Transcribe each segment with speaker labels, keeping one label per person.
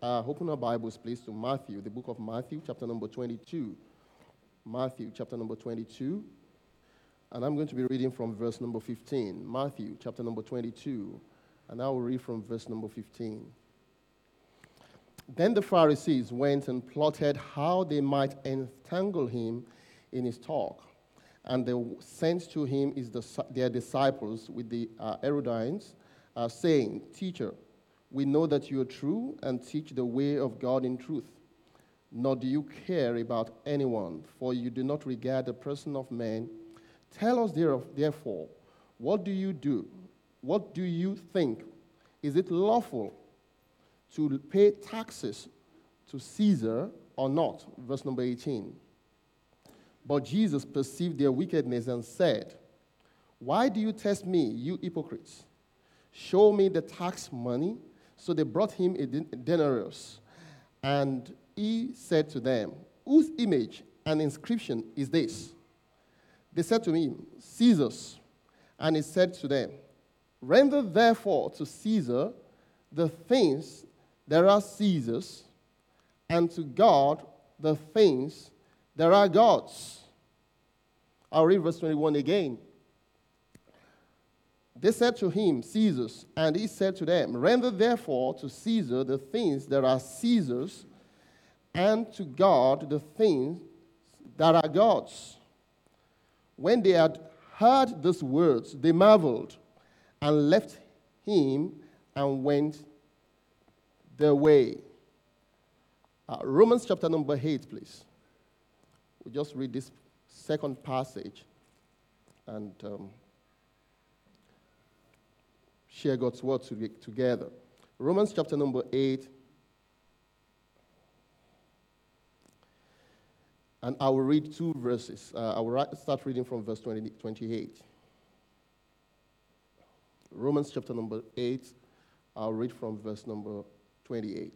Speaker 1: Open our Bibles, please, to Matthew, the book of Matthew, chapter number 22. Matthew, chapter number 22. And I'm going to be reading from verse number 15. Matthew, chapter number 22. And I will read from verse number 15. Then the Pharisees went and plotted how they might entangle him in his talk. And they sent to him their disciples with the Herodians, saying, Teacher, we know that you are true and teach the way of God in truth. Nor do you care about anyone, for you do not regard the person of man. Tell us therefore, what do you do? What do you think? Is it lawful to pay taxes to Caesar or not? Verse number 18. But Jesus perceived their wickedness and said, Why do you test me, you hypocrites? Show me the tax money. So they brought him a denarius. And he said to them, Whose image and inscription is this? They said to him, Caesar's. And he said to them, Render therefore to Caesar the things that are Caesar's, and to God the things that are God's. I'll read verse 21 again. They said to him, Caesar's, and he said to them, Render therefore to Caesar the things that are Caesar's, and to God the things that are God's. When they had heard these words, they marveled, and left him and went their way. Romans chapter number 8, please. We'll just read this second passage and share God's word together. Romans chapter number 8. And I will read two verses. I will start reading from verse 28. Romans chapter number 8. I'll read from verse number 28.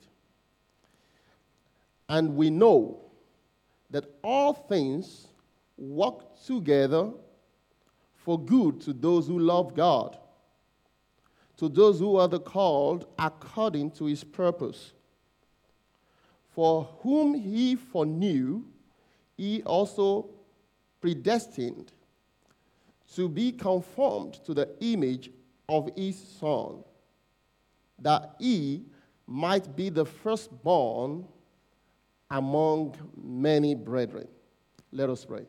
Speaker 1: And we know that all things work together for good to those who love God, to those who are the called according to his purpose. For whom he foreknew, he also predestined to be conformed to the image of his Son, that he might be the firstborn among many brethren. Let us pray.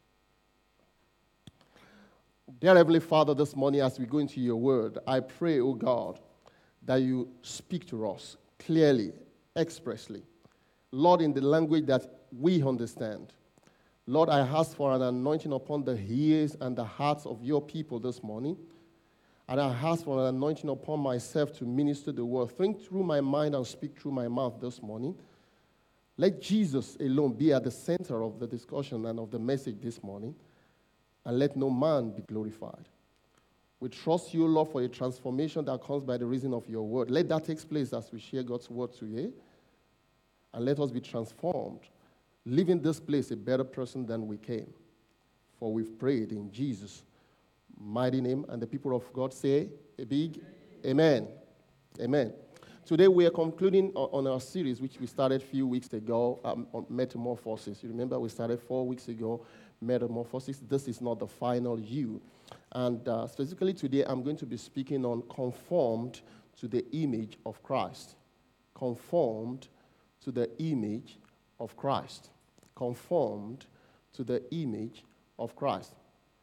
Speaker 1: Dear Heavenly Father, this morning as we go into your word, I pray, O God, that you speak to us clearly, expressly. Lord, in the language that we understand. Lord, I ask for an anointing upon the ears and the hearts of your people this morning. And I ask for an anointing upon myself to minister the word. Think through my mind and speak through my mouth this morning. Let Jesus alone be at the center of the discussion and of the message this morning. And let no man be glorified. We trust you, Lord, for a transformation that comes by the reason of your word. Let that take place as we share God's word today. And let us be transformed, leaving this place a better person than we came. For we've prayed in Jesus' mighty name. And the people of God say a big amen. Amen. Today we are concluding on our series, which we started a few weeks ago, on Metamorphosis. You remember we started 4 weeks ago, Metamorphosis. This is not the final you. And specifically today, I'm going to be speaking on conformed to the image of Christ. Conformed to the image of Christ. Conformed to the image of Christ.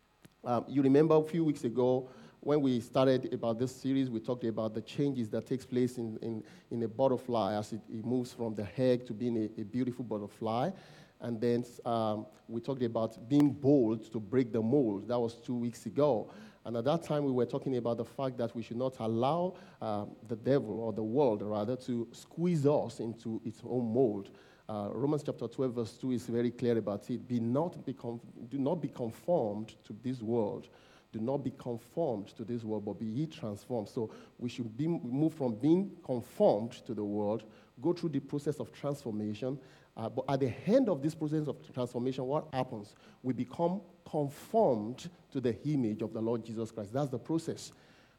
Speaker 1: You remember a few weeks ago, when we started about this series, we talked about the changes that takes place in a butterfly as it moves from the egg to being a beautiful butterfly. And then we talked about being bold to break the mold. That was 2 weeks ago. And at that time, we were talking about the fact that we should not allow the devil, or the world rather, to squeeze us into its own mold. Romans chapter 12, verse 2 is very clear about it. Do not be conformed to this world. Do not be conformed to this world, but be ye transformed. So we should move from being conformed to the world, go through the process of transformation. But at the end of this process of transformation, what happens? We become conformed to the image of the Lord Jesus Christ. That's the process.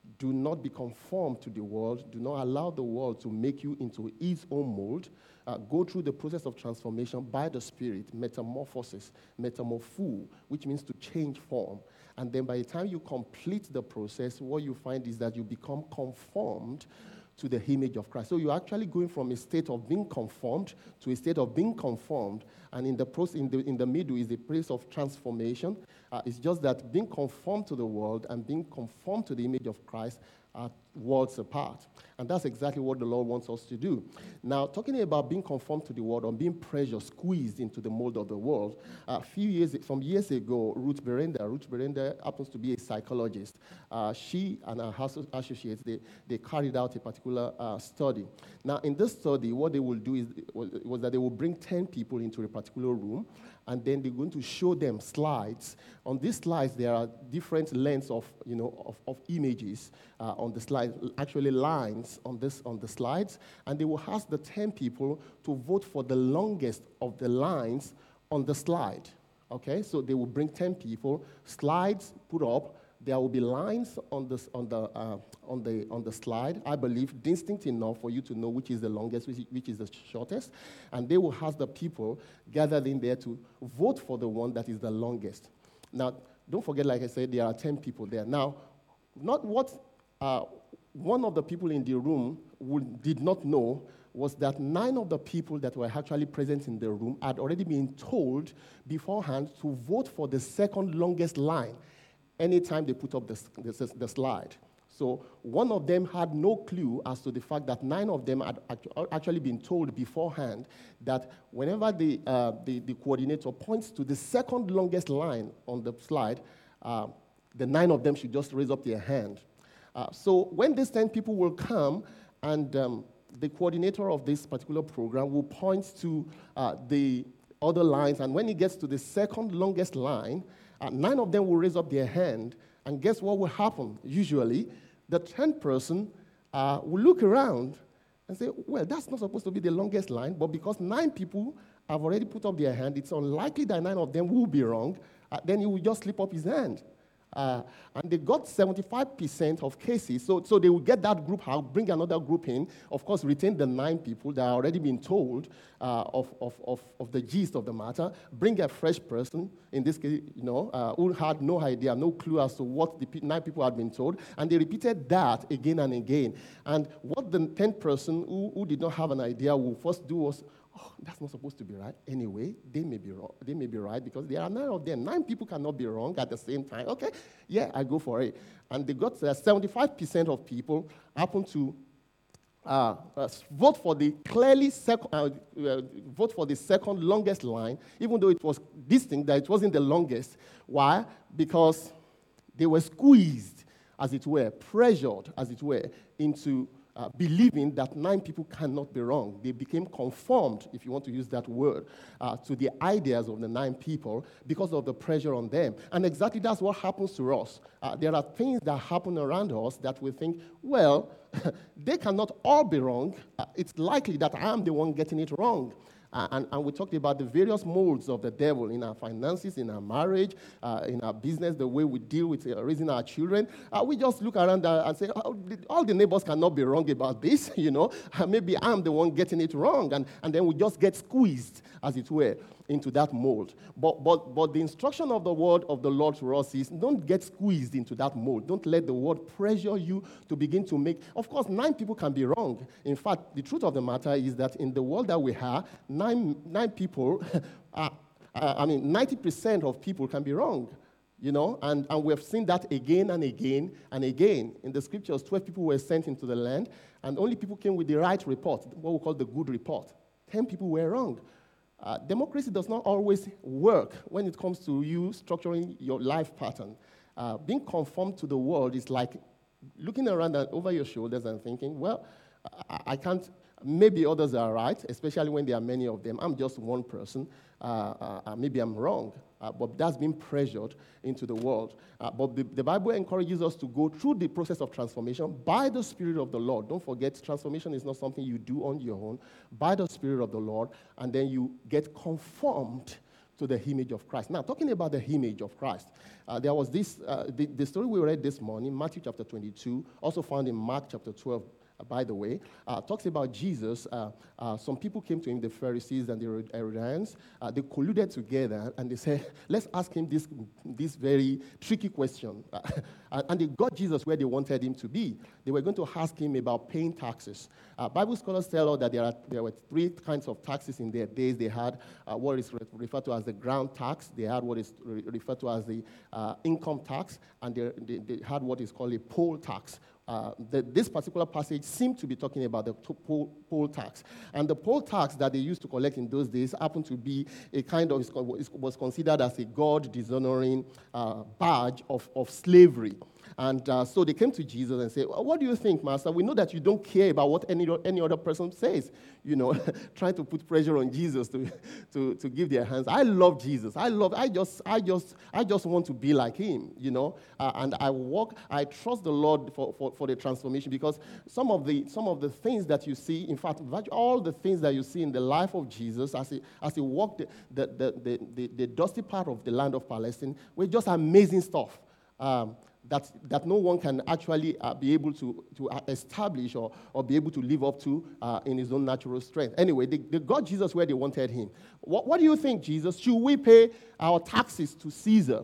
Speaker 1: Do not be conformed to the world. Do not allow the world to make you into its own mold. Go through the process of transformation by the Spirit, metamorphosis, metamorpho, which means to change form. And then by the time you complete the process, what you find is that you become conformed to the image of Christ. So you're actually going from a state of being conformed to a state of being conformed, and in the process, in the middle is the place of transformation. It's just that being conformed to the world and being conformed to the image of Christ are worlds apart. And that's exactly what the Lord wants us to do. Now, talking about being conformed to the world or being pressure squeezed into the mold of the world, some years ago, Ruth Berenda happens to be a psychologist. She and her associates, they carried out a particular study. Now, in this study, what they will do was that they will bring 10 people into a particular room, and then they're going to show them slides. On these slides, there are different lengths of images on the slide, actually lines on the slides, and they will ask the 10 people to vote for the longest of the lines on the slide. Okay, so they will bring 10 people, slides put up. There will be lines on the slide, I believe, distinct enough for you to know which is the longest, which is the shortest. And they will ask the people gathered in there to vote for the one that is the longest. Now, don't forget, like I said, there are 10 people there. Now, not what one of the people in the room did not know was that 9 of the people that were actually present in the room had already been told beforehand to vote for the second longest line anytime they put up the slide. So one of them had no clue as to the fact that 9 of them had actually been told beforehand that whenever the coordinator points to the second longest line on the slide, the 9 of them should just raise up their hand. So when these 10 people will come and the coordinator of this particular program will point to the other lines, and when he gets to the second longest line, 9 of them will raise up their hand, and guess what will happen? Usually, the 10th person will look around and say, well, that's not supposed to be the longest line, but because 9 people have already put up their hand, it's unlikely that 9 of them will be wrong. Then he will just slip up his hand. And they got 75% of cases, so they will get that group out, bring another group in, of course, retain the 9 people that are already been told of the gist of the matter, bring a fresh person, in this case, who had no idea, no clue as to what the 9 people had been told, and they repeated that again and again. And what the 10th person who did not have an idea will first do was, that's not supposed to be right. Anyway, they may be wrong. They may be right because there are 9 of them. 9 people cannot be wrong at the same time. Okay, yeah, I go for it. And they got 75% of people happen to vote for the vote for the second longest line, even though it was distinct that it wasn't the longest. Why? Because they were squeezed, as it were, pressured, as it were, into believing that 9 people cannot be wrong. They became conformed, if you want to use that word, to the ideas of the 9 people because of the pressure on them. And exactly that's what happens to us. There are things that happen around us that we think, well, they cannot all be wrong. It's likely that I am the one getting it wrong. And we talked about the various molds of the devil in our finances, in our marriage, in our business, the way we deal with raising our children. We just look around and say, all the neighbors cannot be wrong about this, Maybe I'm the one getting it wrong. And then we just get squeezed, as it were, into that mold. But the instruction of the word of the Lord to us is, don't get squeezed into that mold. Don't let the word pressure you to begin to make. Of course, 9 people can be wrong. In fact, the truth of the matter is that in the world that we have, 9 people, 90% of people can be wrong, and we have seen that again and again and again. In the scriptures, 12 people were sent into the land, and only people came with the right report, what we call the good report. 10 people were wrong. Democracy does not always work when it comes to you structuring your life pattern. Being conformed to the world is like looking around and over your shoulders and thinking, well, I can't. Maybe others are right, especially when there are many of them. I'm just one person. Maybe I'm wrong. But that's being pressured into the world. But the Bible encourages us to go through the process of transformation by the Spirit of the Lord. Don't forget, transformation is not something you do on your own. By the Spirit of the Lord, and then you get conformed to the image of Christ. Now, talking about the image of Christ, there was this, the story we read this morning, Matthew chapter 22, also found in Mark chapter 12, by the way, talks about Jesus. Some people came to him, the Pharisees and the Herodians. They colluded together and they said, let's ask him this very tricky question. And they got Jesus where they wanted him to be. They were going to ask him about paying taxes. Bible scholars tell us that there were three kinds of taxes in their days. They had what is referred to as the ground tax. They had what is referred to as the income tax. And they had what is called a poll tax. This particular passage seemed to be talking about the poll tax. And the poll tax that they used to collect in those days happened to be a kind of, was considered as a God-dishonoring badge of slavery. And so they came to Jesus and said, what do you think, Master? We know that you don't care about what any other person says, trying to put pressure on Jesus to give their hands. I love Jesus. I just want to be like him, and I trust the Lord for the transformation, because some of the things that you see, in fact, all the things that you see in the life of Jesus as he walked the dusty part of the land of Palestine were just amazing stuff. That no one can actually be able to establish or be able to live up to in his own natural strength. Anyway, they got Jesus where they wanted him. What do you think, Jesus? Should we pay our taxes to Caesar?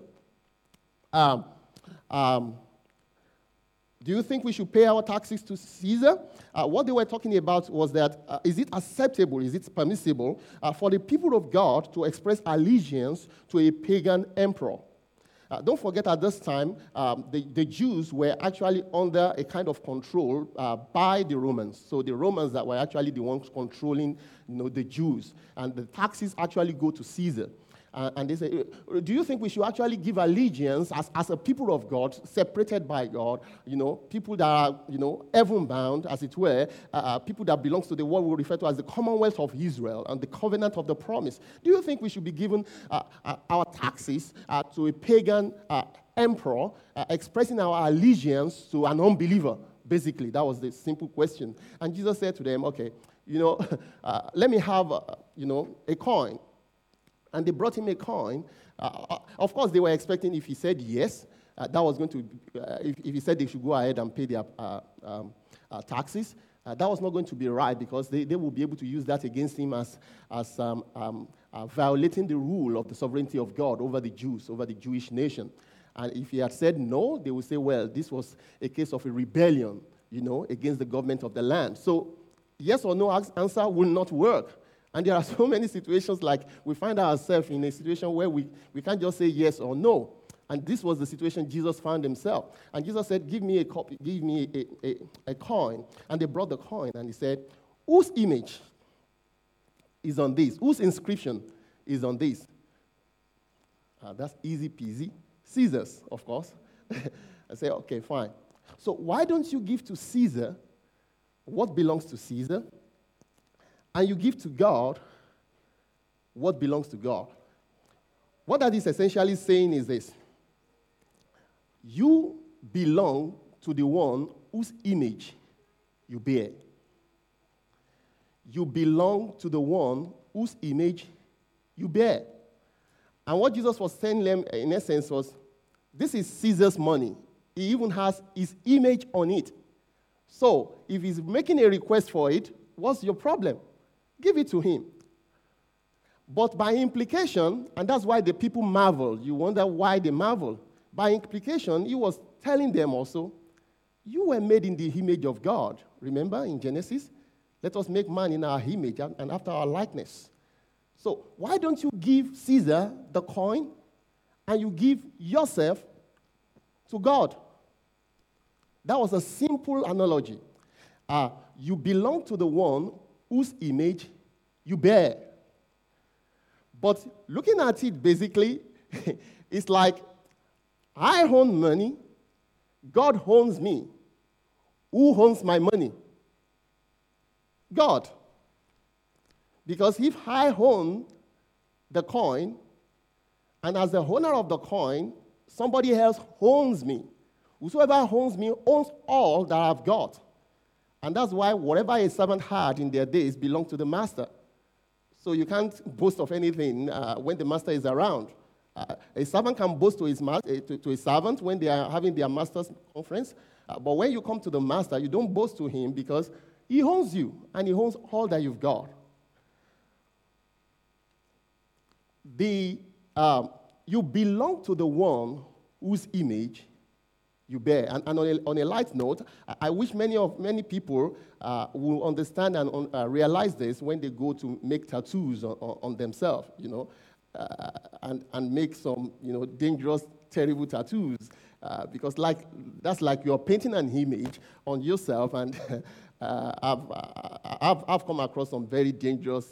Speaker 1: Do you think we should pay our taxes to Caesar? What they were talking about was that, is it acceptable, is it permissible for the people of God to express allegiance to a pagan emperor? Don't forget, at this time, the Jews were actually under a kind of control by the Romans. So the Romans that were actually the ones controlling the Jews. And the taxes actually go to Caesar. And they say, do you think we should actually give allegiance as a people of God, separated by God, people that are, heaven-bound, as it were, people that belongs to the what we refer to as the Commonwealth of Israel and the covenant of the promise? Do you think we should be giving our taxes to a pagan emperor, expressing our allegiance to an unbeliever? Basically, that was the simple question. And Jesus said to them, okay, let me have, a coin. And they brought him a coin. Of course, they were expecting if he said yes, that was going to, if he said they should go ahead and pay their taxes, that was not going to be right, because they will be able to use that against him as violating the rule of the sovereignty of God over the Jews, over the Jewish nation. And if he had said no, they would say, well, this was a case of a rebellion, against the government of the land. So yes or no answer will not work. And there are so many situations like we find ourselves in a situation where we can't just say yes or no. And this was the situation Jesus found himself. And Jesus said, give me a copy, give me a coin. And they brought the coin, and he said, whose image is on this? Whose inscription is on this? That's easy peasy. Caesar's, of course. I say, okay, fine. So why don't you give to Caesar what belongs to Caesar, and you give to God what belongs to God? What that is essentially saying is this: you belong to the one whose image you bear. You belong to the one whose image you bear. And what Jesus was telling them, in essence, was, this is Caesar's money. He even has his image on it. So, if he's making a request for it, what's your problem? Give it to him. But by implication, and that's why the people marvel, you wonder why they marvel. By implication, he was telling them also, you were made in the image of God. Remember in Genesis? Let us make man in our image and after our likeness. So why don't you give Caesar the coin and you give yourself to God? That was a simple analogy. You belong to the one whose image you bear. But looking at it basically, it's like I own money, God owns me. Who owns my money? God. Because if I own the coin, and as the owner of the coin, somebody else owns me. Whosoever owns me owns all that I've got. And that's why whatever a servant had in their days belonged to the master. So you can't boast of anything when the master is around. A servant can boast to his to a servant when they are having their master's conference. But when you come to the master, you don't boast to him because he owns you and he owns all that you've got. You belong to the one whose image you bear. And on a light note, I wish many people will understand and realize this when they go to make tattoos on themselves, and make some, dangerous, terrible tattoos. Because that's like you're painting an image on yourself, and I've come across some very dangerous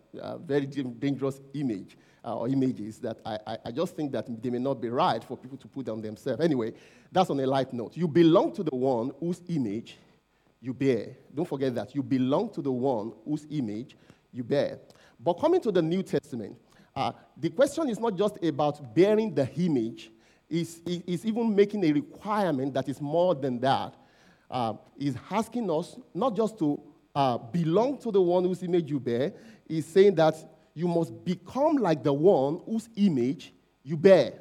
Speaker 1: image or images that I just think that they may not be right for people to put on themselves. Anyway, that's on a light note. You belong to the one whose image you bear. Don't forget that. You belong to the one whose image you bear. But coming to the New Testament, the question is not just about bearing the image. It's even making a requirement that is more than that. Is asking us not just to belong to the one whose image you bear. Is saying that you must become like the one whose image you bear.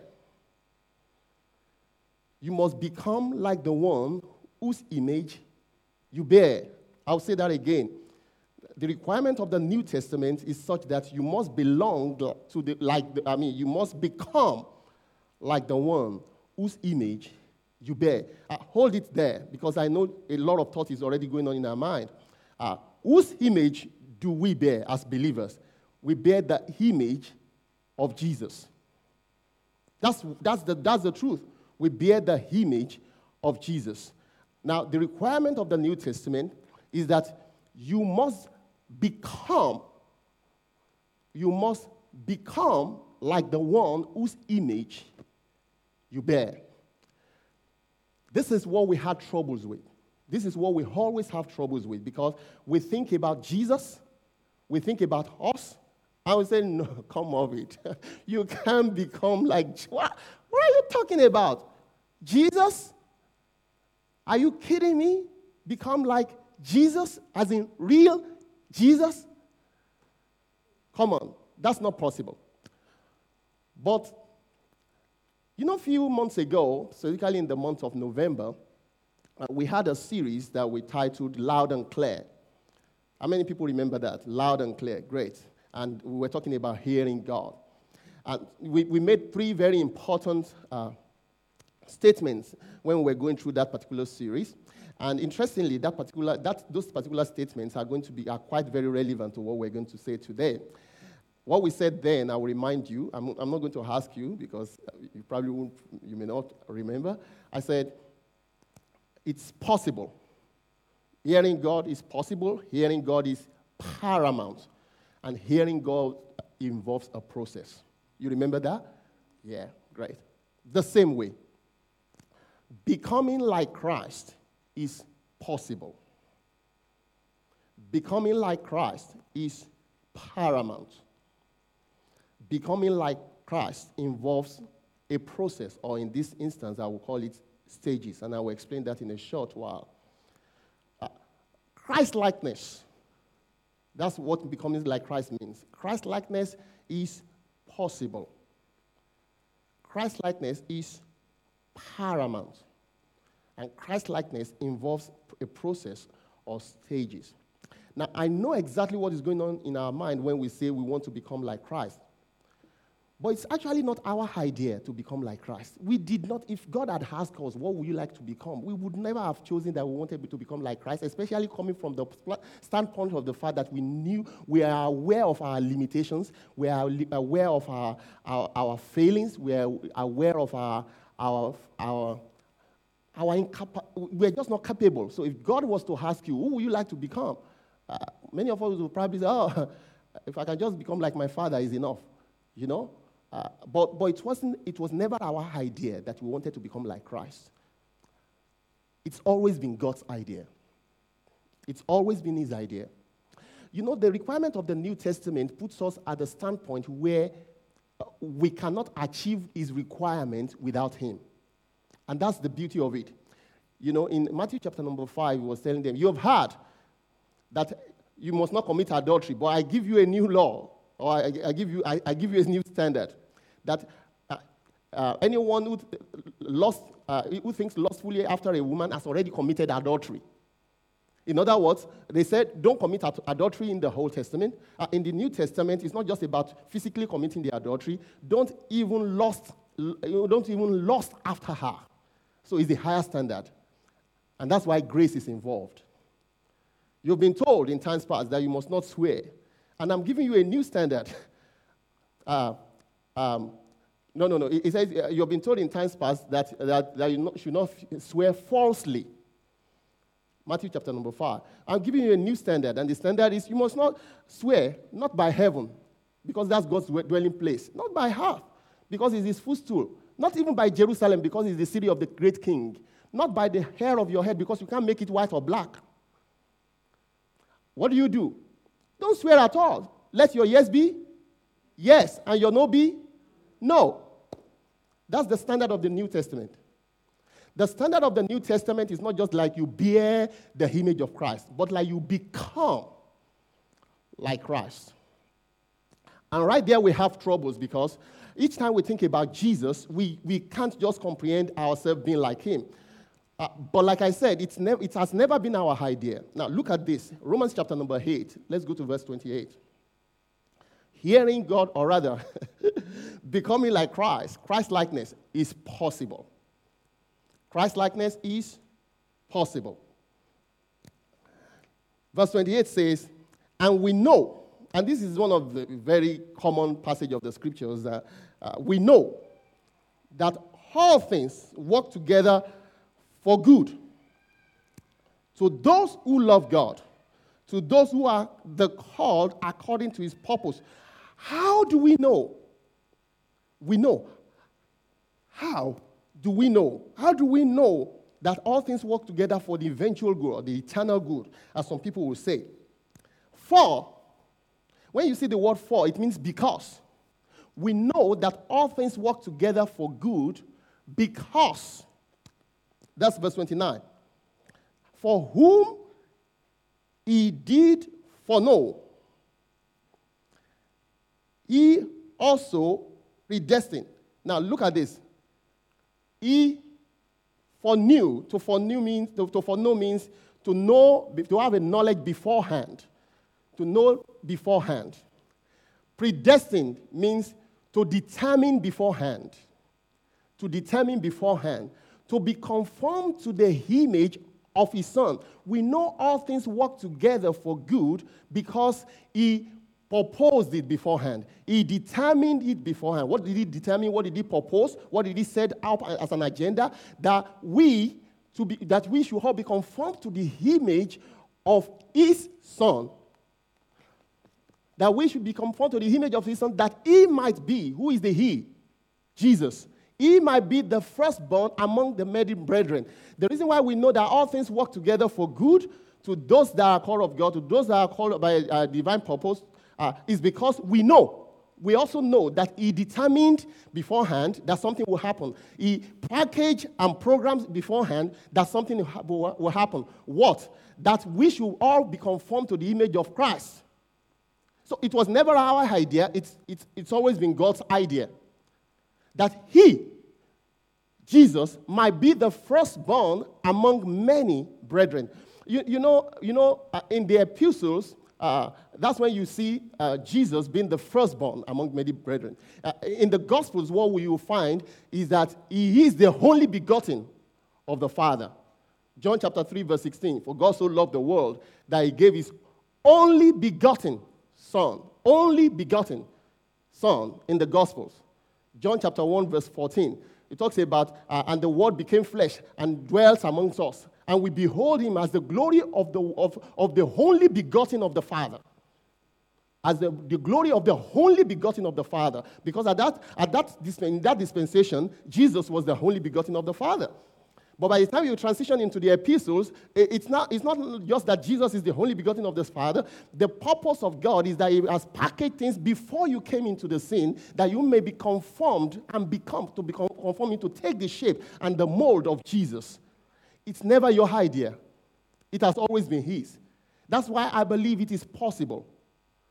Speaker 1: You must become like the one whose image you bear. I'll say that again. The requirement of the New Testament is such that you must belong to you must become like the one whose image you bear. Hold it there, because I know a lot of thought is already going on in our mind. Whose image do we bear as believers? We bear the image of Jesus. That's the truth. We bear the image of Jesus. Now, the requirement of the New Testament is that you must become like the one whose image you bear. This is what we had troubles with. This is what we always have troubles with, because we think about Jesus, we think about us, and we say, no, come off it. You can't become like, what are you talking about? Jesus? Are you kidding me? Become like Jesus, as in real Jesus? Come on, that's not possible. But, a few months ago, specifically in the month of November, we had a series that we titled Loud and Clear. How many people remember that? Loud and Clear, great. And we were talking about hearing God. And we made three very important statements when we were going through that particular series. And interestingly, those particular statements are quite very relevant to what we're going to say today. What we said then, I will remind you. I'm not going to ask you because you may not remember. I said, it's possible. Hearing God is possible. Hearing God is paramount. And hearing God involves a process. You remember that? Yeah, great. The same way, becoming like Christ is possible. Becoming like Christ is paramount. Becoming like Christ involves a process, or in this instance, I will call it stages, and I will explain that in a short while. Christ-likeness, that's what becoming like Christ means. Christ-likeness is possible. Christ-likeness is paramount. And Christ-likeness involves a process or stages. Now, I know exactly what is going on in our mind when we say we want to become like Christ. But it's actually not our idea to become like Christ. We did not, if God had asked us, what would you like to become? We would never have chosen that we wanted to become like Christ, especially coming from the standpoint of the fact that we are aware of our limitations, we are aware of our failings, we are aware of we're just not capable. So if God was to ask you, who would you like to become? Many of us would probably say, if I can just become like my father is enough, But it was never our idea that we wanted to become like Christ. It's always been God's idea. It's always been his idea. The requirement of the New Testament puts us at the standpoint where we cannot achieve his requirement without him. And that's the beauty of it. In Matthew chapter number 5, he was telling them, you have heard that you must not commit adultery, but I give you a new law. or I give you a new standard, that anyone who thinks lustfully after a woman has already committed adultery. In other words, they said don't commit adultery in the Old Testament. In the New Testament, it's not just about physically committing the adultery. Don't even lust after her. So it's the higher standard. And that's why grace is involved. You've been told in times past that you must not swear. And I'm giving you a new standard. No. It says you've been told in times past that you should not swear falsely. Matthew chapter number 5. I'm giving you a new standard, and the standard is you must not swear, not by heaven, because that's God's dwelling place. Not by her, because it's his footstool. Not even by Jerusalem, because it's the city of the great king. Not by the hair of your head, because you can't make it white or black. What do? Don't swear at all. Let your yes be yes, and your no be no. That's the standard of the New Testament. The standard of the New Testament is not just like you bear the image of Christ, but like you become like Christ. And right there we have troubles, because each time we think about Jesus, we can't just comprehend ourselves being like him. But like I said, it has never been our idea. Now look at this. Romans chapter number 8. Let's go to verse 28. Hearing God, or rather, becoming like Christ, Christ-likeness is possible. Christ-likeness is possible. Verse 28 says, and we know, and this is one of the very common passages of the scriptures, we know that all things work together for good to those who love God, to those who are the called according to his purpose. How do we know? We know. How do we know? How do we know that all things work together for the eventual good, or the eternal good, as some people will say? For, when you see the word for, it means because. We know that all things work together for good because, that's verse 29, for whom he did foreknow, he also predestined. Now look at this. He foreknew. To foreknow means to know, to have a knowledge beforehand. To know beforehand. Predestined means to determine beforehand. To determine beforehand. To be conformed to the image of his Son. We know all things work together for good because he proposed it beforehand. He determined it beforehand. What did he determine? What did he propose? What did he set out as an agenda? That we should all be conformed to the image of his Son. That we should be conformed to the image of his Son, that he might be. Who is the he? Jesus. He might be the firstborn among the many brethren. The reason why we know that all things work together for good to those that are called of God, to those that are called by divine purpose, is because we know. We also know that he determined beforehand that something will happen. He packaged and programmed beforehand that something will happen. What? That we should all be conformed to the image of Christ. So it was never our idea. It's always been God's idea. That he, Jesus, might be the firstborn among many brethren. You know, in the epistles, that's when you see Jesus being the firstborn among many brethren. In the Gospels, what you will find is that he is the only begotten of the Father. John chapter 3, verse 16, for God so loved the world that he gave his only begotten Son. Only begotten Son in the Gospels. John chapter 1, verse 14, it talks about, and the Word became flesh and dwelt amongst us. And we behold him as the glory of the only begotten of the Father. As the glory of the only begotten of the Father. Because in that dispensation, Jesus was the only begotten of the Father. But by the time you transition into the epistles, it's not just that Jesus is the only begotten of the Father. The purpose of God is that he has packaged things before you came into the scene, that you may be conformed and become conforming to take the shape and the mold of Jesus. It's never your idea. It has always been his. That's why I believe it is possible.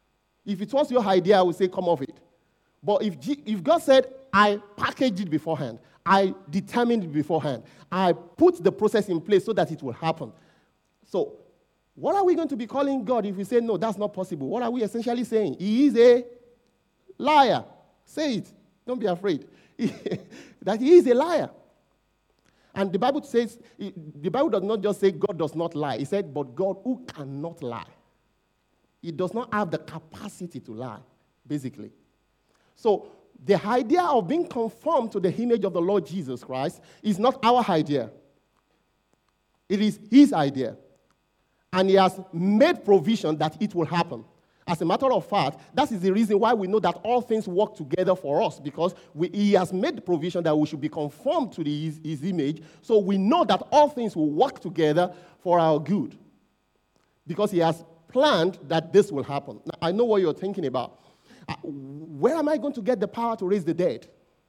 Speaker 1: If it was your idea, I would say, come off it. But if God said, I packaged it beforehand, I determined it beforehand, I put the process in place so that it will happen. So, what are we going to be calling God if we say, no, that's not possible? What are we essentially saying? He is a liar. Say it. Don't be afraid. That he is a liar. And the Bible says, the Bible does not just say God does not lie. It said, but God who cannot lie. He does not have the capacity to lie, basically. So, the idea of being conformed to the image of the Lord Jesus Christ is not our idea. It is his idea. And he has made provision that it will happen. As a matter of fact, that is the reason why we know that all things work together for us, because he has made the provision that we should be conformed to his image. So we know that all things will work together for our good, because he has planned that this will happen. Now, I know what you're thinking about. Where am I going to get the power to raise the dead?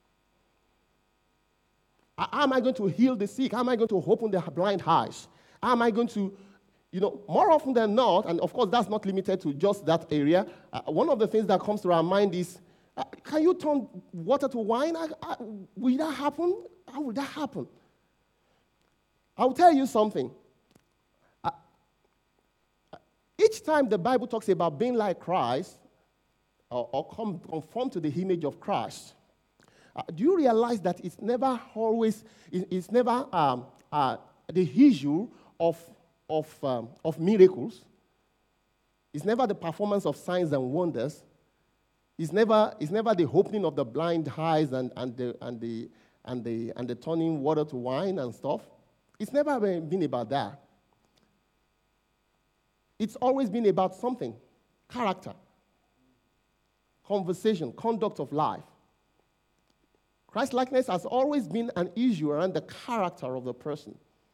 Speaker 1: How am I going to heal the sick? How am I going to open the blind eyes? How am I going to, more often than not, and of course that's not limited to just that area, one of the things that comes to our mind is, can you turn water to wine? Will that happen? How will that happen? I'll tell you something. Each time the Bible talks about being like Christ, or conform to the image of Christ, do you realize that it's never the issue of miracles? It's never the performance of signs and wonders. It's never the opening of the blind eyes and the turning water to wine and stuff. It's never been about that. It's always been about something: character, conversation, conduct of life. Christ-likeness has always been an issue around the character of the person.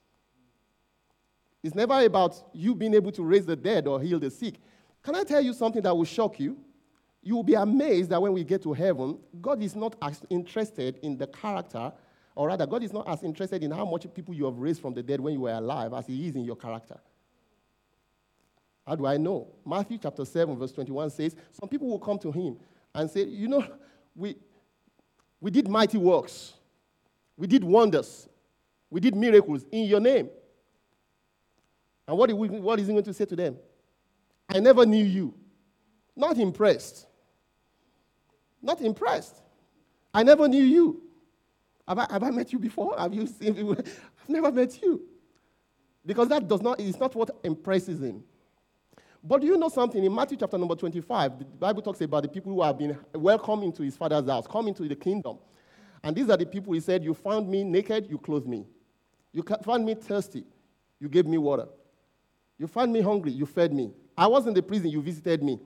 Speaker 1: It's never about you being able to raise the dead or heal the sick. Can I tell you something that will shock you? You will be amazed that when we get to heaven, God is not as interested in the character, or rather, God is not as interested in how much people you have raised from the dead when you were alive as he is in your character. How do I know? Matthew chapter 7, verse 21 says, some people will come to him and say, we did mighty works. We did wonders. We did miracles in your name. And what is he going to say to them? I never knew you. Not impressed. Not impressed. I never knew you. Have I met you before? Have you seen me? I've never met you. Because it's not what impresses him. But do you know something? In Matthew chapter number 25, the Bible talks about the people who have been welcomed into his father's house, come into the kingdom. And these are the people he said, you found me naked, you clothed me. You found me thirsty, you gave me water. You found me hungry, you fed me. I was in the prison, you visited me.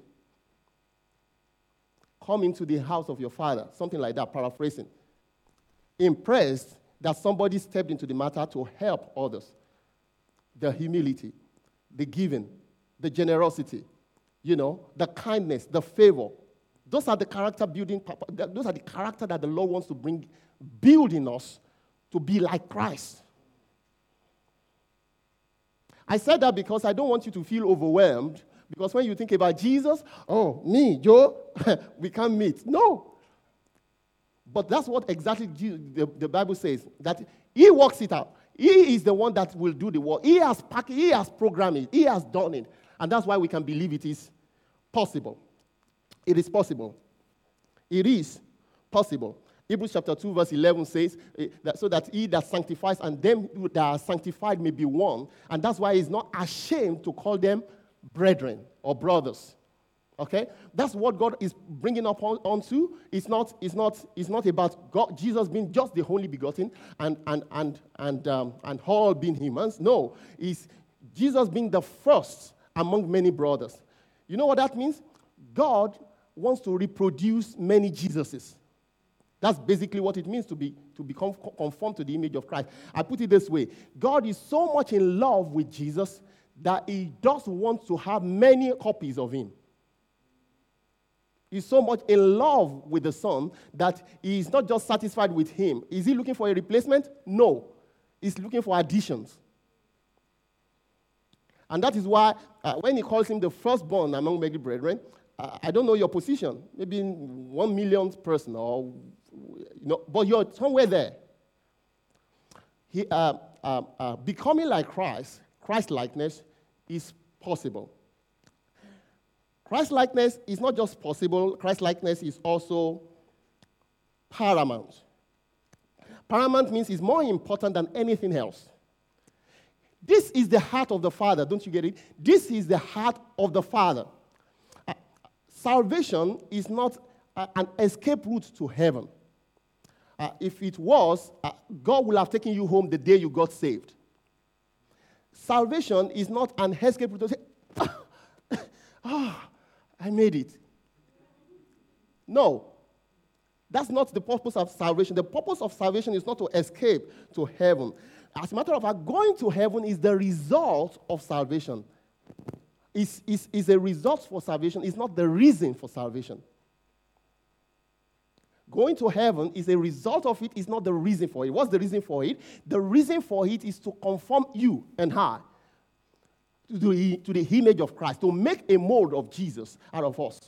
Speaker 1: Come into the house of your father, something like that, paraphrasing. Impressed that somebody stepped into the matter to help others. The humility, the giving, the generosity, the kindness, the favor. Those are the character building, those are the character that the Lord wants to build in us to be like Christ. I said that because I don't want you to feel overwhelmed, because when you think about Jesus, oh, me, Joe, we can't meet. No. But that's what exactly the Bible says, that he works it out. He is the one that will do the work. He has programmed it. He has done it. And that's why we can believe it is possible. It is possible. It is possible. Hebrews chapter 2 verse 11 says, so that he that sanctifies and them that are sanctified may be one. And that's why he's not ashamed to call them brethren or brothers. Okay? That's what God is bringing up onto. It's not about God, Jesus being just the only begotten and all being humans. No, it's Jesus being the first among many brothers. You know what that means? God wants to reproduce many Jesuses. That's basically what it means to become conformed to the image of Christ. I put it this way. God is so much in love with Jesus that he does want to have many copies of him. He's so much in love with the Son that he's not just satisfied with him. Is he looking for a replacement? No. He's looking for additions. And that is why when he calls him the firstborn among many brethren, I don't know your position, maybe 1 millionth person, or but you're somewhere there. Becoming like Christ, Christ-likeness, is possible. Christ-likeness is not just possible, Christ-likeness is also paramount. Paramount means it's more important than anything else. This is the heart of the Father, don't you get it? This is the heart of the Father. Salvation is not an escape route to heaven. If it was, God will have taken you home the day you got saved. Salvation is not an escape route to say, I made it. No. That's not the purpose of salvation. The purpose of salvation is not to escape to heaven. As a matter of fact, going to heaven is the result of salvation. Is a result for salvation. It's not the reason for salvation. Going to heaven is a result of it, it's not the reason for it. What's the reason for it? The reason for it is to conform you and I to the image of Christ, to make a mold of Jesus out of us.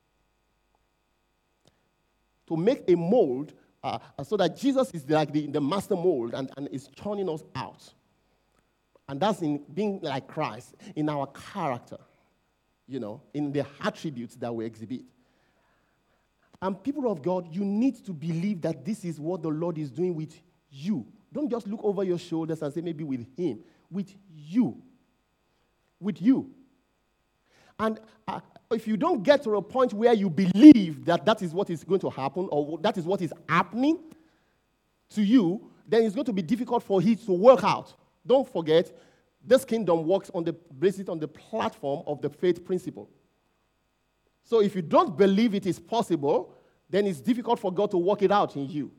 Speaker 1: To make a mold so that Jesus is like the master mold and is churning us out. And that's in being like Christ, in our character, in the attributes that we exhibit. And people of God, you need to believe that this is what the Lord is doing with you. Don't just look over your shoulders and say maybe with him. With you. With you. And if you don't get to a point where you believe that is what is going to happen or that is what is happening to you, then it's going to be difficult for it to work out. Don't forget, this kingdom works based on the platform of the faith principle. So if you don't believe it is possible, then it's difficult for God to work it out in you.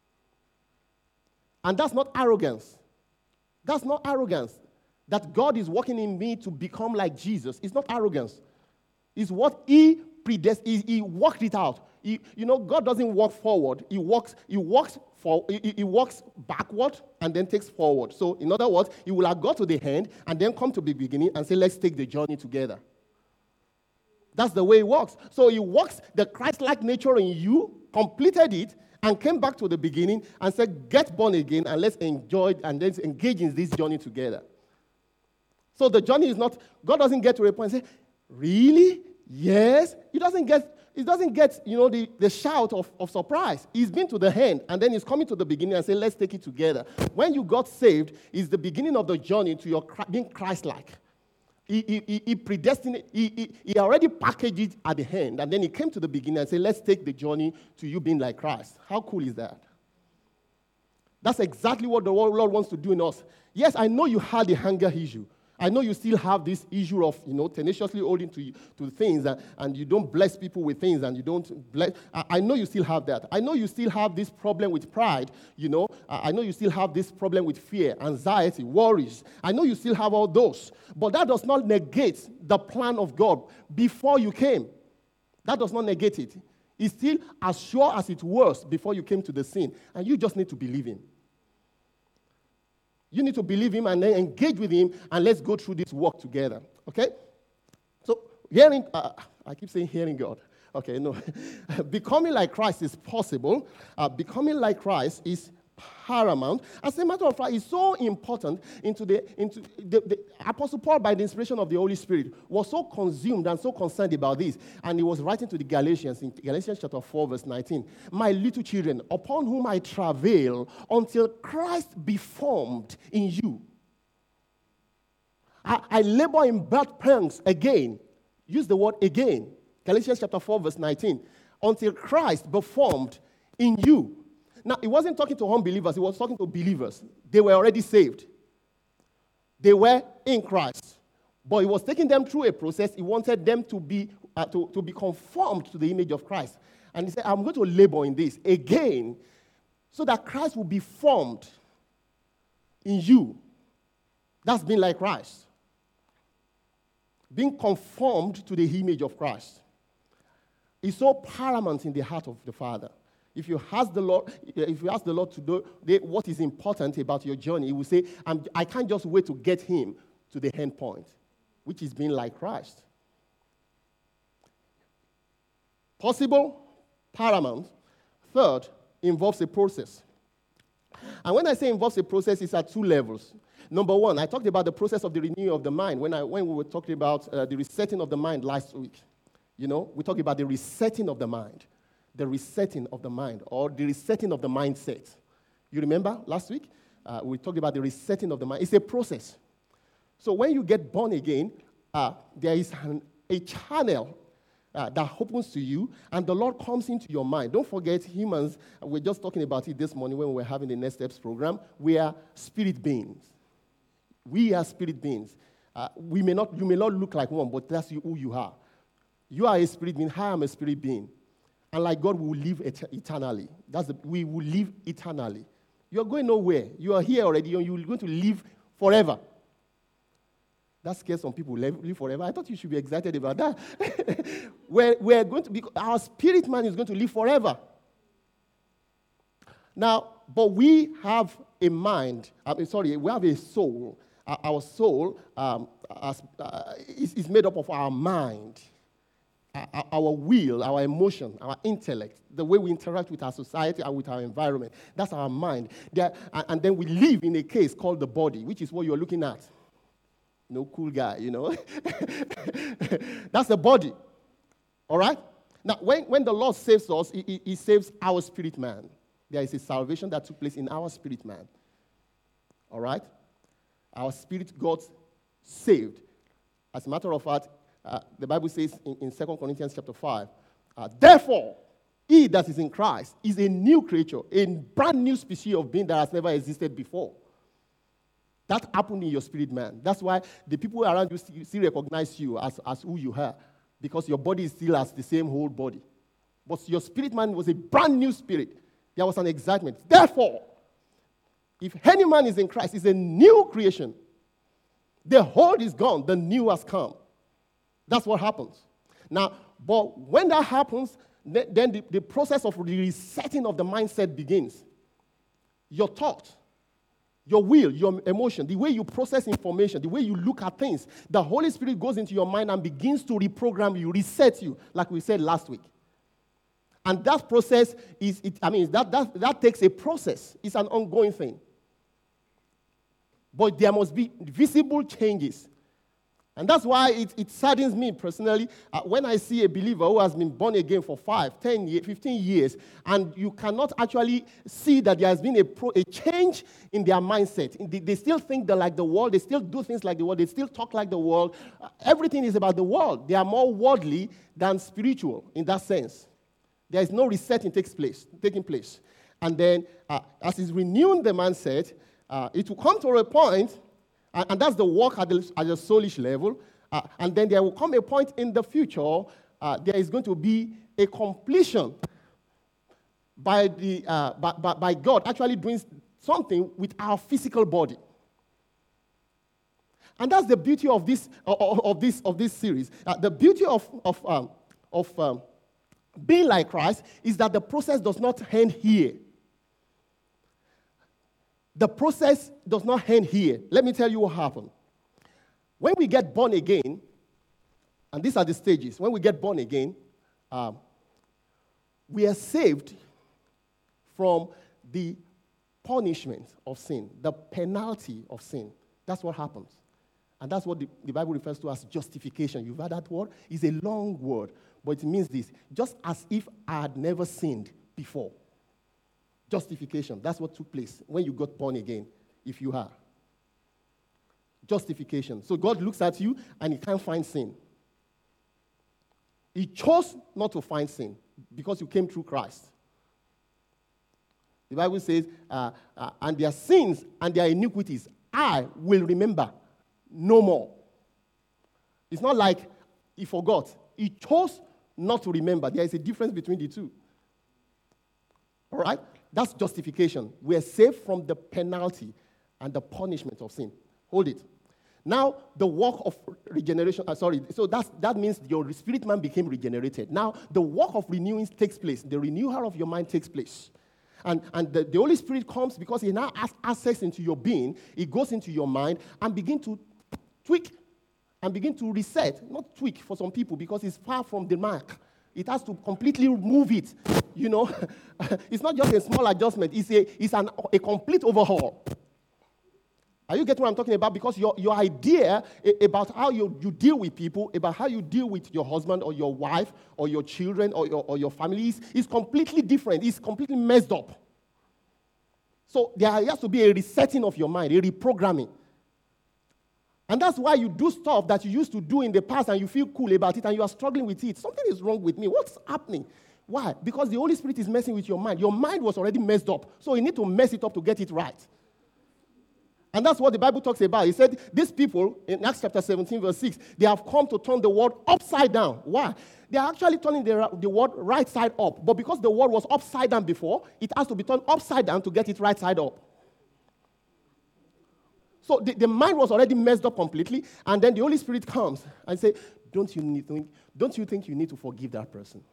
Speaker 1: And that's not arrogance. That's not arrogance. That God is working in me to become like Jesus. It's not arrogance. It's what He predestined. He worked it out. God doesn't walk forward. He walks backward and then takes forward. So in other words, He will have got to the end and then come to the beginning and say, let's take the journey together. That's the way it works. So He works the Christ-like nature in you, completed it, and came back to the beginning and said, get born again and let's enjoy and let's engage in this journey together. So the journey is not, God doesn't get to a point and say, really? Yes? It doesn't get the shout of surprise. He's been to the end, and then he's coming to the beginning and saying, let's take it together. When you got saved, it's the beginning of the journey to your being Christ-like. He predestined, he already packaged it at the end, and then he came to the beginning and said, let's take the journey to you being like Christ. How cool is that? That's exactly what the Lord wants to do in us. Yes, I know you had a hunger issue. I know you still have this issue of, tenaciously holding to things and you don't bless people with things and you don't bless. I know you still have that. I know you still have this problem with pride, I know you still have this problem with fear, anxiety, worries. I know you still have all those. But that does not negate the plan of God before you came. That does not negate it. It's still as sure as it was before you came to the scene. And you just need to believe Him. You need to believe Him and then engage with Him, and let's go through this work together. Okay? So, I keep saying hearing God. Okay, no. Becoming like Christ is possible. Becoming like Christ is paramount. As a matter of fact, it's so important into the Apostle Paul, by the inspiration of the Holy Spirit, was so consumed and so concerned about this. And he was writing to the Galatians in Galatians chapter 4, verse 19. My little children, upon whom I travail until Christ be formed in you. I labor in birth pangs again. Use the word again. Galatians chapter 4, verse 19. Until Christ be formed in you. Now, he wasn't talking to unbelievers. He was talking to believers. They were already saved. They were in Christ. But he was taking them through a process. He wanted them to be conformed to the image of Christ. And he said, I'm going to labor in this again so that Christ will be formed in you. That's being like Christ. Being conformed to the image of Christ is so paramount in the heart of the Father. If you ask the Lord to do what is important about your journey, He will say, I can't just wait to get Him to the end point, which is being like Christ. Possible, paramount. Third, involves a process. And when I say involves a process, it's at two levels. Number one, I talked about the process of the renewing of the mind when we were talking about the resetting of the mind last week. You know, we talked about the resetting of the mind. The resetting of the mind, or the resetting of the mindset. You remember last week? We talked about the resetting of the mind. It's a process. So when you get born again, there is a channel that opens to you, and the Lord comes into your mind. Don't forget, humans, we're just talking about it this morning when we were having the Next Steps program. We are spirit beings. We are spirit beings. You may not look like one, but that's who you are. You are a spirit being. I am a spirit being. And like God, we will live eternally. We will live eternally. You're going nowhere. You are here already, and you're going to live forever. That scares some people. Live forever. I thought you should be excited about that. We're going to be, our spirit man is going to live forever. Now, but we have a mind. We have a soul. Our soul is made up of our mind, our will, our emotion, our intellect, the way we interact with our society and with our environment. That's our mind. And then we live in a case called the body, which is what you're looking at. No cool guy, you know. That's the body. All right? Now, when the Lord saves us, he saves our spirit man. There is a salvation that took place in our spirit man. All right? Our spirit got saved. As a matter of fact, the Bible says in 2 Corinthians chapter 5, therefore, he that is in Christ is a new creature, a brand new species of being that has never existed before. That happened in your spirit man. That's why the people around you still recognize you as who you are, because your body is still as the same whole body. But your spirit man was a brand new spirit. There was an excitement. Therefore, if any man is in Christ, is a new creation. The old is gone, the new has come. That's what happens. Now, but when that happens, then the process of the resetting of the mindset begins. Your thought, your will, your emotion, the way you process information, the way you look at things, the Holy Spirit goes into your mind and begins to reprogram you, reset you, like we said last week. And that process that takes a process. It's an ongoing thing. But there must be visible changes. And that's why it saddens me personally when I see a believer who has been born again for 5, 10 years, 15 years, and you cannot actually see that there has been a change in their mindset. They still think they're like the world. They still do things like the world. They still talk like the world. Everything is about the world. They are more worldly than spiritual in that sense. There is no resetting taking place. And then as he's renewing the mindset, it will come to a point. And that's the work at the soulish level. And then there will come a point in the future, there is going to be a completion by God actually doing something with our physical body. And that's the beauty of this series. The beauty of being like Christ is that the process does not end here. The process does not end here. Let me tell you what happened. When we get born again, and these are the stages, when we get born again, we are saved from the punishment of sin, the penalty of sin. That's what happens. And that's what the Bible refers to as justification. You've heard that word? It's a long word, but it means this: just as if I had never sinned before. Justification. That's what took place when you got born again, if you are. Justification. So God looks at you and he can't find sin. He chose not to find sin because you came through Christ. The Bible says, and their sins and their iniquities, I will remember no more. It's not like he forgot. He chose not to remember. There is a difference between the two. All right? That's justification. We are saved from the penalty and the punishment of sin. Hold it. Now, the work of regeneration, so that means your spirit man became regenerated. Now, the work of renewing takes place. The renewal of your mind takes place. And the Holy Spirit comes because he now has access into your being. He goes into your mind and begin to tweak and begin to reset. Not tweak for some people because it's far from the mark. It has to completely move it. You know, it's not just a small adjustment. It's a complete overhaul. Are you getting what I'm talking about? Because your idea about how you deal with people, about how you deal with your husband or your wife or your children or your family is completely different. It's completely messed up. So there has to be a resetting of your mind, a reprogramming. And that's why you do stuff that you used to do in the past and you feel cool about it and you are struggling with it. Something is wrong with me. What's happening? Why? Because the Holy Spirit is messing with your mind. Your mind was already messed up. So you need to mess it up to get it right. And that's what the Bible talks about. He said, these people, in Acts chapter 17, verse 6, they have come to turn the world upside down. Why? They are actually turning the world right side up. But because the world was upside down before, it has to be turned upside down to get it right side up. So the mind was already messed up completely, and then the Holy Spirit comes and says, don't you think you need to forgive that person?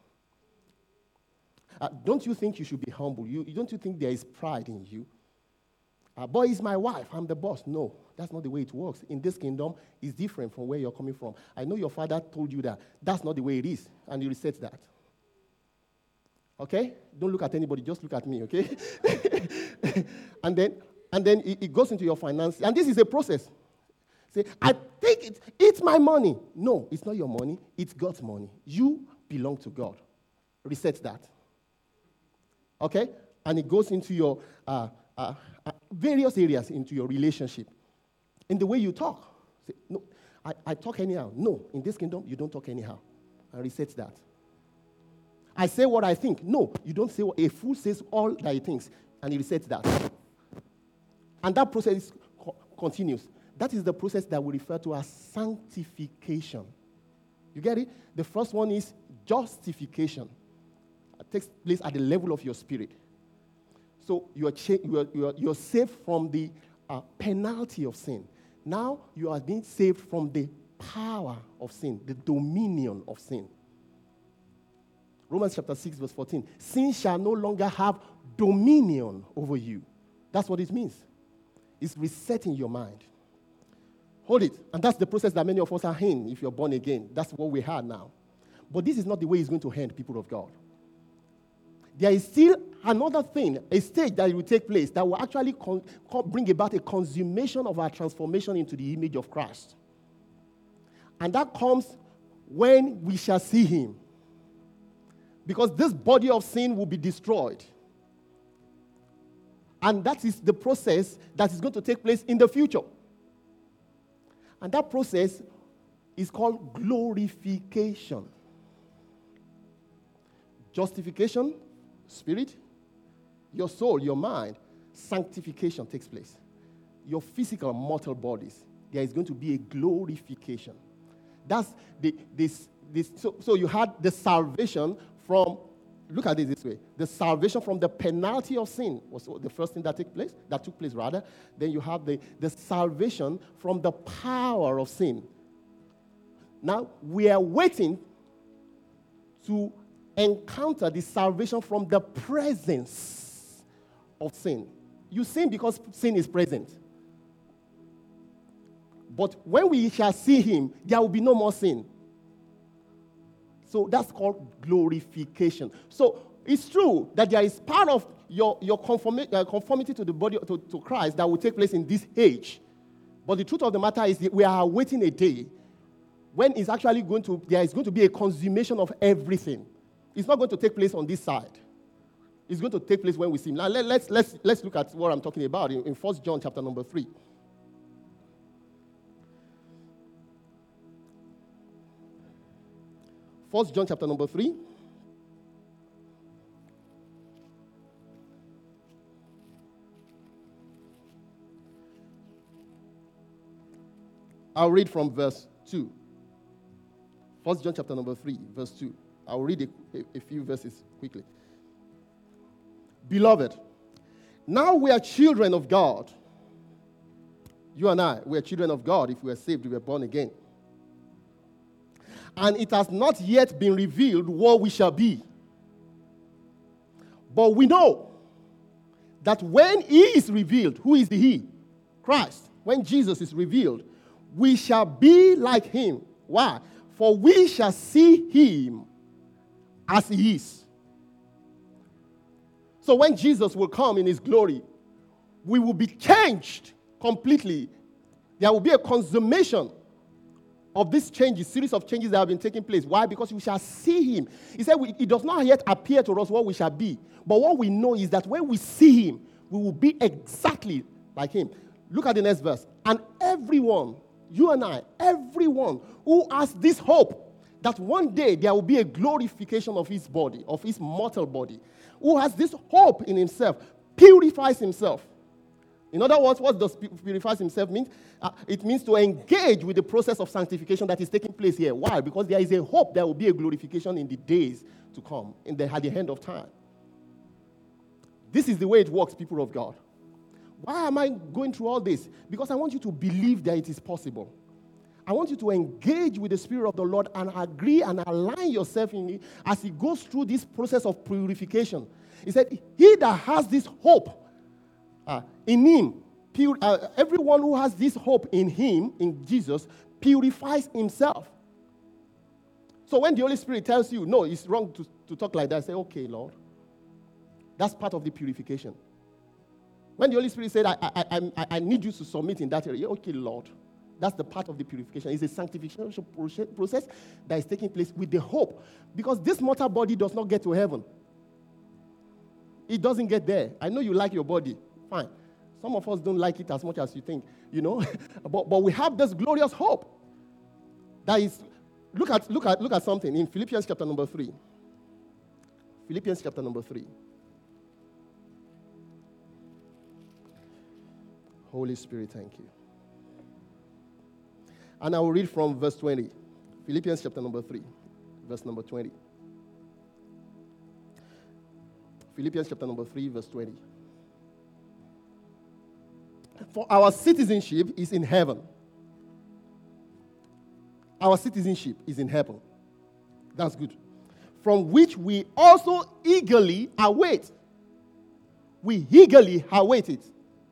Speaker 1: Don't you think you should be humble? Don't you think there is pride in you? Boy, is my wife. I'm the boss. No, that's not the way it works. In this kingdom, it's different from where you're coming from. I know your father told you that. That's not the way it is, and he resets that. Okay? Don't look at anybody. Just look at me, okay? And then it goes into your finance. And this is a process. Say, I think it's my money. No, it's not your money. It's God's money. You belong to God. Reset that. Okay? And it goes into your various areas, into your relationship. In the way you talk. Say, no, I talk anyhow. No, in this kingdom, you don't talk anyhow. And reset that. I say what I think. No, you don't say what a fool says all that he thinks. And he resets that. And that process continues. That is the process that we refer to as sanctification. You get it? The first one is justification. It takes place at the level of your spirit. So you're saved from the penalty of sin. Now you are being saved from the power of sin, the dominion of sin. Romans chapter 6, verse 14. Sin shall no longer have dominion over you. That's what it means. It's resetting your mind. Hold it. And that's the process that many of us are in if you're born again. That's what we have now. But this is not the way it's going to end, people of God. There is still another thing, a stage that will take place that will actually bring about a consummation of our transformation into the image of Christ. And that comes when we shall see him. Because this body of sin will be destroyed. And that is the process that is going to take place in the future. And that process is called glorification. Justification, spirit, your soul, your mind. Sanctification takes place. Your physical mortal bodies, there is going to be a glorification. That's so you had the salvation from, look at it this way. The salvation from the penalty of sin was the first thing that took place. Then you have the salvation from the power of sin. Now, we are waiting to encounter the salvation from the presence of sin. You sin because sin is present. But when we shall see him, there will be no more sin. So that's called glorification. So it's true that there is part of your conformity to the body, to Christ, that will take place in this age. But the truth of the matter is that we are awaiting a day when it's actually there is going to be a consummation of everything. It's not going to take place on this side. It's going to take place when we see him. Now let's look at what I'm talking about in 1 John chapter number 3. 1 John chapter number 3. I'll read from verse 2. 1 John chapter number 3, verse 2. I'll read a few verses quickly. Beloved, now we are children of God. You and I, we are children of God. If we are saved, we are born again. And it has not yet been revealed what we shall be. But we know that when he is revealed, who is the he? Christ. When Jesus is revealed, we shall be like him. Why? For we shall see him as he is. So when Jesus will come in his glory, we will be changed completely. There will be a consummation of these changes, series of changes that have been taking place. Why? Because we shall see him. He said it does not yet appear to us what we shall be. But what we know is that when we see him, we will be exactly like him. Look at the next verse. And everyone, you and I, everyone who has this hope that one day there will be a glorification of his body, of his mortal body, who has this hope in himself, purifies himself. In other words, what does purifies himself mean? It means to engage with the process of sanctification that is taking place here. Why? Because there is a hope there will be a glorification in the days to come, at the end of time. This is the way it works, people of God. Why am I going through all this? Because I want you to believe that it is possible. I want you to engage with the Spirit of the Lord and agree and align yourself in it as he goes through this process of purification. He said, he that has this hope in him, everyone who has this hope in him, in Jesus, purifies himself. So when the Holy Spirit tells you, no, it's wrong to talk like that, say, okay, Lord. That's part of the purification. When the Holy Spirit said, I need you to submit in that area, okay, Lord. That's the part of the purification. It's a sanctification process that is taking place with the hope. Because this mortal body does not get to heaven. It doesn't get there. I know you like your body. Fine. Some of us don't like it as much as you think, but we have this glorious hope. That is, look at something in Philippians chapter number 3. Philippians chapter number 3. Holy Spirit, thank you. And I will read from verse 20. Philippians chapter number 3, verse number 20. Philippians chapter number 3, verse 20. For our citizenship is in heaven. Our citizenship is in heaven. That's good. From which we also eagerly await. We eagerly await it.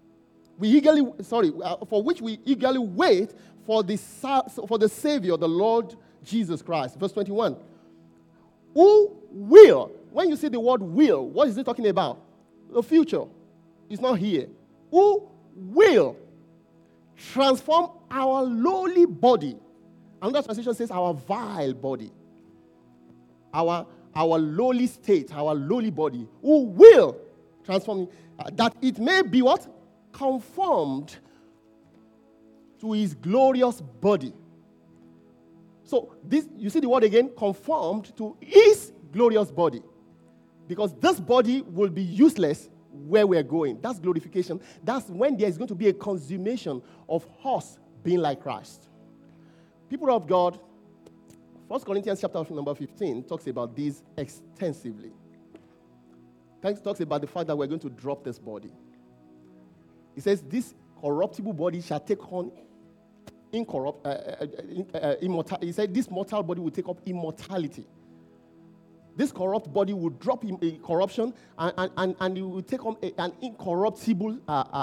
Speaker 1: For which we eagerly wait for the Savior, the Lord Jesus Christ. Verse 21. Who will, when you see the word will, what is it talking about? The future. It's not here. Who will transform our lowly body. Another translation says our vile body. Our lowly state, our lowly body. Who will transform that it may be what? Conformed to his glorious body. So this, you see the word again, conformed to his glorious body. Because this body will be useless where we're going. That's glorification. That's when there is going to be a consummation of us being like Christ. People of God, 1 Corinthians chapter number 15 talks about this extensively. It talks about the fact that we're going to drop this body. It says this corruptible body shall take on immortality. He said this mortal body will take up immortality. This corrupt body will drop corruption and it will take on an incorruptible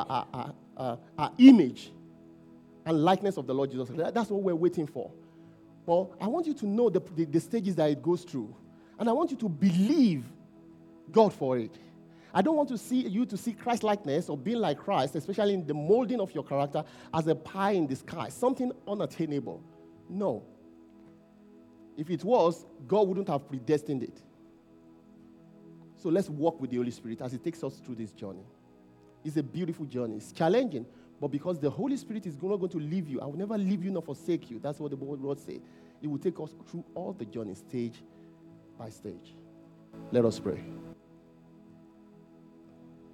Speaker 1: image and likeness of the Lord Jesus. That's what we're waiting for. But I want you to know the stages that it goes through. And I want you to believe God for it. I don't want you to see Christ-likeness or being like Christ, especially in the molding of your character, as a pie in the sky, something unattainable. No. If it was, God wouldn't have predestined it. So let's walk with the Holy Spirit as He takes us through this journey. It's a beautiful journey. It's challenging, but because the Holy Spirit is not going to leave you, I will never leave you nor forsake you. That's what the Lord says. It will take us through all the journey, stage by stage. Let us pray.